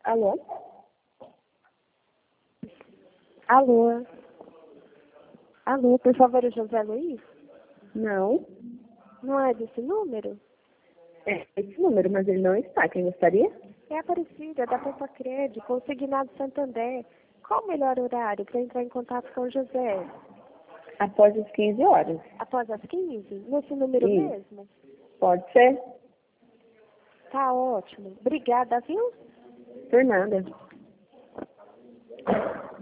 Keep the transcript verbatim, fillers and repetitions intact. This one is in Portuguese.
Alô? Alô? Alô, por favor, o José Luiz? Não. Não é desse número? É esse número, mas ele não está. Quem gostaria? É a Aparecida, da Poupa Crédito, consignado Santander. Qual o melhor horário para entrar em contato com o José? Após as quinze horas. Após as quinze? Nesse número Isso. mesmo? Pode ser? Tá ótimo. Obrigada, viu? Por nada.